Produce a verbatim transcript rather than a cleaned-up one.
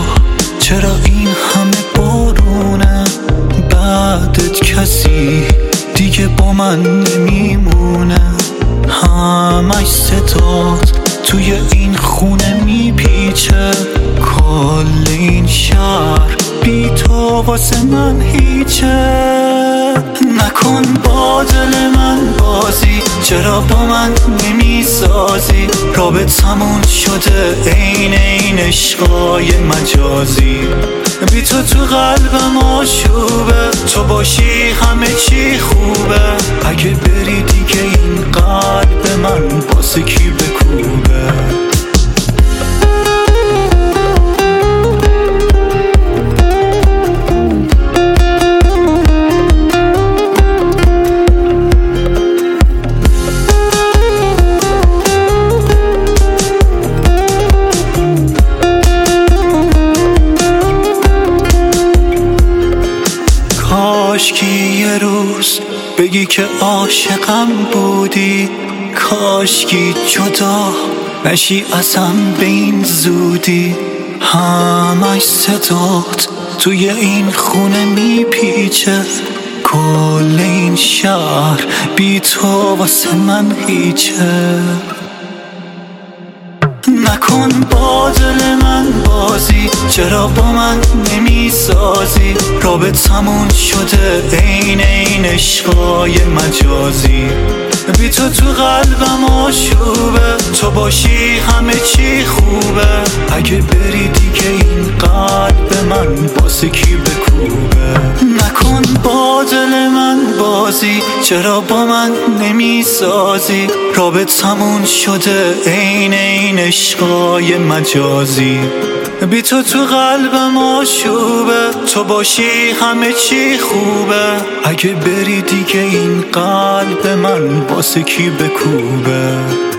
چرا این همه بارونه؟ بعدت کسی دیگه با من نمیمونه. همش ستاد توی این خونه میپیچه، کل این شهر بی تو واسه من هیچه. نکن با دل من بازی، چرا با من نمیسازی؟ رابطمون شده عین این عشقای مجازی. بی تو تو قلبم آشوبه، تو باشی همه چی خوبه. اگه بری دیگه این قلب من واسه کی بکوبه؟ کاشکی یه روز بگی که عاشقم بودی، کاشکی جدا نشی ازم به این زودی. همش صدات توی این خونه میپیچه، کل این شهر بی تو واسه من هیچه. نکن با دل من بازی، چرا با من نمیسازی؟ رابطمون شده عین این عشقای مجازی. بی تو تو قلبم آشوبه، تو باشی همه چی خوبه. اگه بری دیگه این قلب من واسه کی بکوبه؟ نکن با دل من بازی، چرا با من نمیسازی؟ رابطمون شده عین این عشقای مجازی. بی تو تو قلبم آشوبه، تو باشی همه چی خوبه. اگه بری دیگه این قلب من واسه کی بکوبه؟